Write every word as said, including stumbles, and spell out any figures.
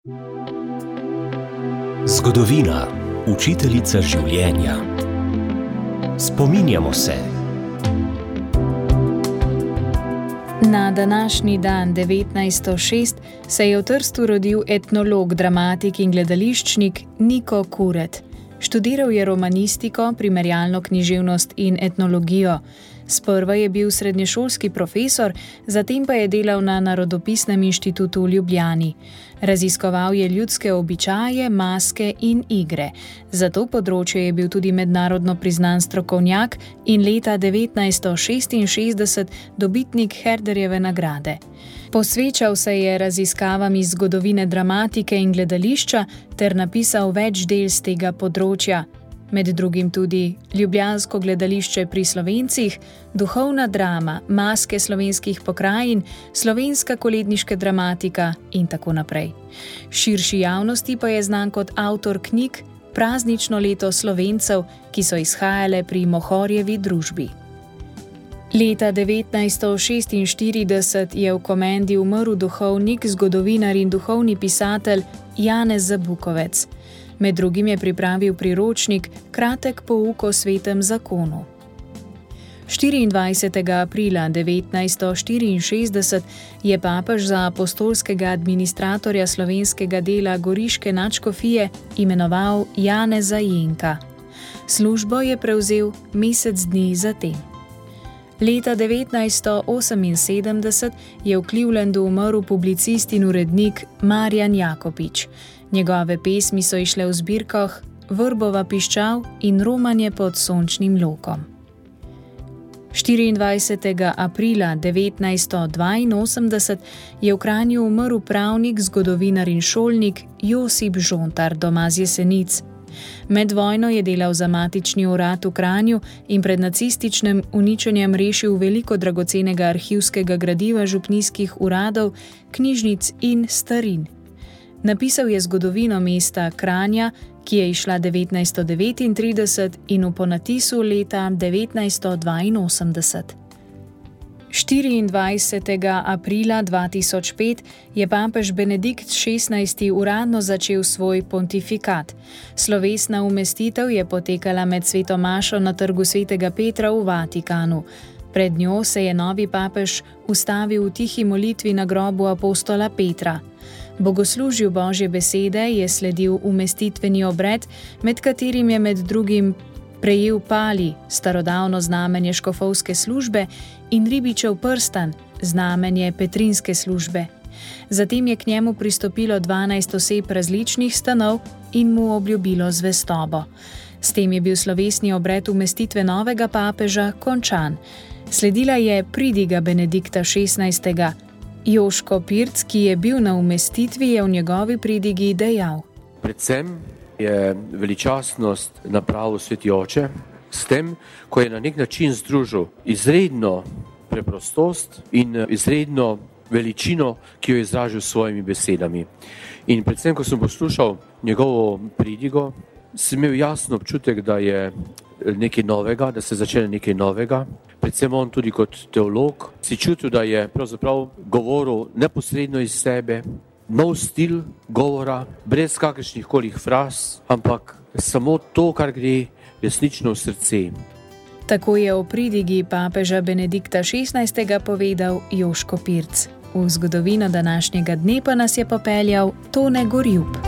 Zgodovina, učiteljica življenja. Spominjamo se. Na današnji dan devetnajststo šest se je v Trstu rodil etnolog, dramatik in gledališčnik Niko Kuret. Študiral je romanistiko, primerjalno književnost in etnologijo. Sprva je bil srednješolski profesor, zatem pa je delal na Narodopisnem inštitutu v Ljubljani. Raziskoval je ljudske običaje, maske in igre. Za to področje je bil tudi mednarodno priznan strokovnjak in leta devetnajststo šestinšestdeset dobitnik Herderjeve nagrade. Posvečal se je raziskavam iz zgodovine dramatike in gledališča ter napisal več del z tega področja. Med drugim tudi Ljubljansko gledališče pri Slovencih, duhovna drama, maske slovenskih pokrajin, slovenska koledniška dramatika in tako naprej. Širši javnosti pa je znan kot avtor knjig Praznično leto Slovencev, ki so izhajale pri Mohorjevi družbi. Leta devetnajststo šestinštirideset je v Komendi umrl duhovnik, zgodovinar in duhovni pisatelj Janez Zabukovec. Med drugim je pripravil priročnik Kratek pouk o svetem zakonu. štiriindvajsetega aprila devetnajststo štiriinšestdeset je papež za apostolskega administratorja slovenskega dela goriške nadškofije imenoval Janeza Jenka. Službo je prevzel mesec dni zatem. Leta devetnajststo oseminsedemdeset je v Clevelandu umrl publicist in urednik Marjan Jakopič. Njegove pesmi so išle v zbirkah Vrbova piščal in Romanje pod sončnim lokom. štiriindvajsetega aprila devetnajststo dvainosemdeset je v Kranju umrl pravnik, zgodovinar in šolnik Josip Žontar, doma z Jesenic. Med vojno je delal za matični urad v Kranju in pred nacističnim uničenjem rešil veliko dragocenega arhivskega gradiva župnijskih uradov, knjižnic in starin. Napisal je zgodovino mesta Kranja, ki je izšla devetnajststo devetintrideset in v ponatisu leta devetnajststo dvainosemdeset. štiriindvajsetega aprila dva tisoč pet je papež Benedikt šestnajsti uradno začel svoj pontifikat. Slovesna umestitev je potekala med sveto mašo na trgu svetega Petra v Vatikanu. Pred njo se je novi papež ustavil v tihi molitvi na grobu apostola Petra. Bogoslužju Božje besede je sledil umestitveni obred, med katerim je med drugim prejel pali, starodavno znamenje škofovske službe, in ribičev prstan, znamenje petrinske službe. Zatem je k njemu pristopilo dvanajst oseb različnih stanov in mu obljubilo zvestobo. S tem je bil slovesni obred umestitve novega papeža končan. Sledila je pridiga Benedikta šestnajstega. Joško Pirc, ki je bil na umestitvi, je v njegovi pridigi dejal: Predvsem je veličastnost napravil Sveti Oče s tem, ko je na nek način združil izredno preprostost in izredno veličino, ki jo je izražil s svojimi besedami. In predvsem, ko sem poslušal njegovo pridigo, sem imel jasen občutek, da je nekaj novega, da se začne nekaj novega. Predvsem on tudi kot teolog si čutil, da je pravzaprav govoril neposredno iz sebe, nov stil govora, brez kakršnih kolih fraz, ampak samo to, kar gre resnično v srce. Tako je o pridigi papeža Benedikta šestnajstega povedal Joško Pirc. V zgodovino današnjega dne pa nas je popeljal Tone Gorjup.